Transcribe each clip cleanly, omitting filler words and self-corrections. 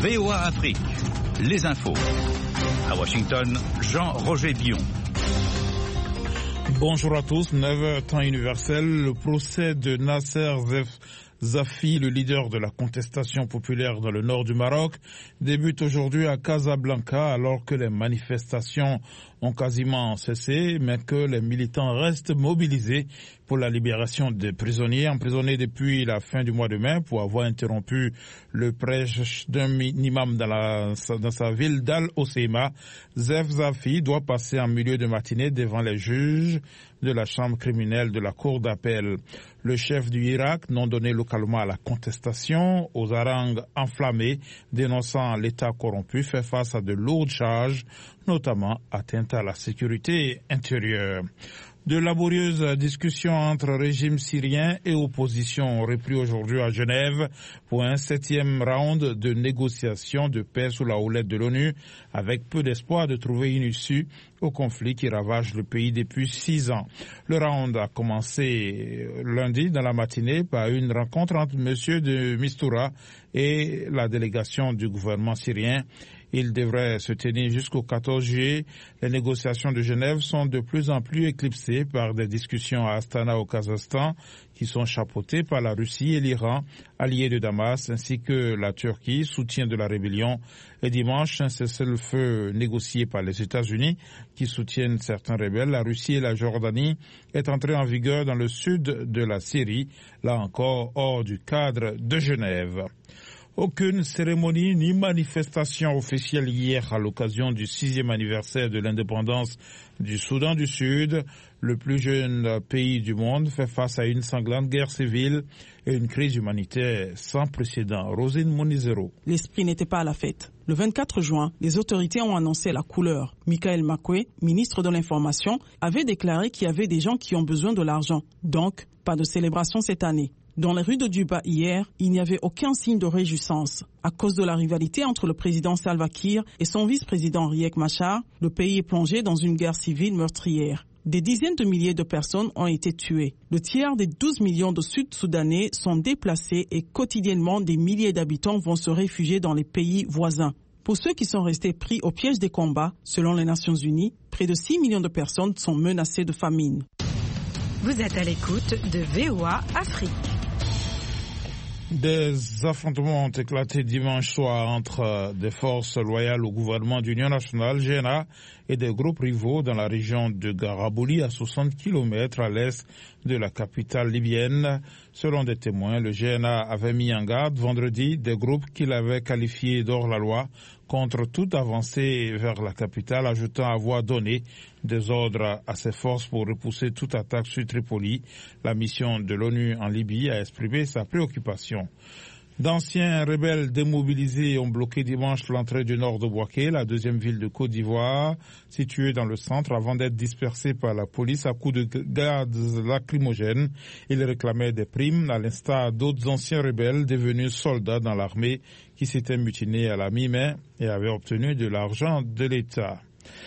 VOA Afrique, les infos. À Washington, Jean-Roger Bion. Bonjour à tous, 9h temps universel. Le procès de Nasser Zafi, le leader de la contestation populaire dans le nord du Maroc, débute aujourd'hui à Casablanca alors que les manifestations ont quasiment cessé, mais que les militants restent mobilisés pour la libération des prisonniers emprisonnés depuis la fin du mois de mai pour avoir interrompu le prêche d'un imam dans sa ville d'Al-Hoceima. Zef Zafi doit passer en milieu de matinée devant les juges de la chambre criminelle de la cour d'appel. Le chef du Irak, non donné localement à la contestation, aux harangues enflammées dénonçant l'État corrompu, fait face à de lourdes charges, notamment atteinte à la sécurité intérieure. De laborieuses discussions entre régime syrien et opposition ont repris aujourd'hui à Genève pour un 7e round de négociations de paix sous la houlette de l'ONU, avec peu d'espoir de trouver une issue au conflit qui ravage le pays depuis 6 ans. Le round a commencé lundi dans la matinée par une rencontre entre M. de Mistura et la délégation du gouvernement syrien. Il devrait se tenir jusqu'au 14 juillet. Les négociations de Genève sont de plus en plus éclipsées par des discussions à Astana au Kazakhstan qui sont chapeautées par la Russie et l'Iran, alliés de Damas, ainsi que la Turquie, soutien de la rébellion. Et dimanche, un cessez-le-feu négocié par les États-Unis qui soutiennent certains rebelles. La Russie et la Jordanie est entrée en vigueur dans le sud de la Syrie, là encore hors du cadre de Genève. Aucune cérémonie ni manifestation officielle hier à l'occasion du 6e anniversaire de l'indépendance du Soudan du Sud. Le plus jeune pays du monde fait face à une sanglante guerre civile et une crise humanitaire sans précédent. Rosine Monizero. L'esprit n'était pas à la fête. Le 24 juin, les autorités ont annoncé la couleur. Michael Makwe, ministre de l'Information, avait déclaré qu'il y avait des gens qui ont besoin de l'argent. Donc, pas de célébration cette année. Dans les rues de Juba hier, il n'y avait aucun signe de réjouissance. À cause de la rivalité entre le président Salva Kiir et son vice-président Riek Machar, le pays est plongé dans une guerre civile meurtrière. Des dizaines de milliers de personnes ont été tuées. Le tiers des 12 millions de Sud-Soudanais sont déplacés et quotidiennement des milliers d'habitants vont se réfugier dans les pays voisins. Pour ceux qui sont restés pris au piège des combats, selon les Nations Unies, près de 6 millions de personnes sont menacées de famine. Vous êtes à l'écoute de VOA Afrique. Des affrontements ont éclaté dimanche soir entre des forces loyales au gouvernement d'Union nationale, GNA, et des groupes rivaux dans la région de Garabouli, à 60 km à l'est de la capitale libyenne. Selon des témoins, le GNA avait mis en garde vendredi des groupes qu'il avait qualifiés d'hors-la-loi contre toute avancée vers la capitale, ajoutant avoir donné des ordres à ses forces pour repousser toute attaque sur Tripoli. La mission de l'ONU en Libye a exprimé sa préoccupation. D'anciens rebelles démobilisés ont bloqué dimanche l'entrée du nord de Bouaké, la deuxième ville de Côte d'Ivoire, située dans le centre, avant d'être dispersés par la police à coups de gaz lacrymogènes. Ils réclamaient des primes, à l'instar d'autres anciens rebelles devenus soldats dans l'armée qui s'étaient mutinés à la mi-mai et avaient obtenu de l'argent de l'État.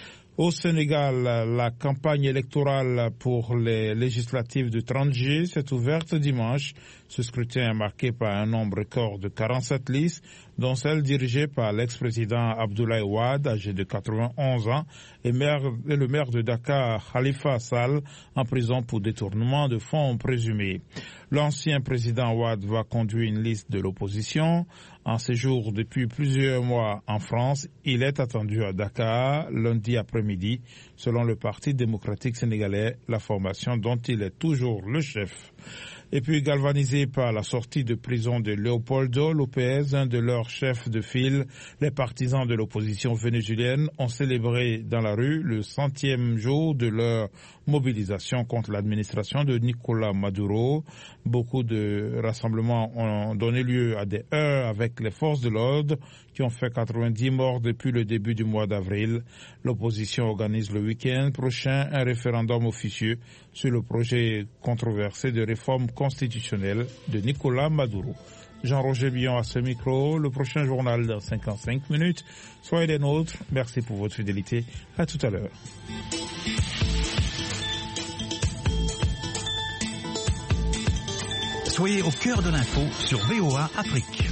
Au Sénégal, la campagne électorale pour les législatives de 30 juillet s'est ouverte dimanche. Ce scrutin est marqué par un nombre record de 47 listes, dont celle dirigée par l'ex-président Abdoulaye Wade, âgé de 91 ans, et le maire de Dakar, Khalifa Sall, en prison pour détournement de fonds présumés. L'ancien président Wade va conduire une liste de l'opposition. En séjour depuis plusieurs mois en France, il est attendu à Dakar lundi après-midi, selon le Parti démocratique sénégalais, la formation dont il est toujours le chef. Et puis galvanisé par la sortie de prison de Leopoldo López, un de leurs chefs de file, les partisans de l'opposition vénézuélienne ont célébré dans la rue le 100e jour de leur mobilisation contre l'administration de Nicolás Maduro. Beaucoup de rassemblements ont donné lieu à des heurts avec les forces de l'ordre qui ont fait 90 morts depuis le début du mois d'avril. L'opposition organise le week-end prochain un référendum officieux sur le projet controversé de réforme constitutionnelle de Nicolás Maduro. Jean-Roger Bion à ce micro. Le prochain journal dans 55 minutes. Soyez des nôtres. Merci pour votre fidélité. À tout à l'heure. Soyez au cœur de l'info sur VOA Afrique.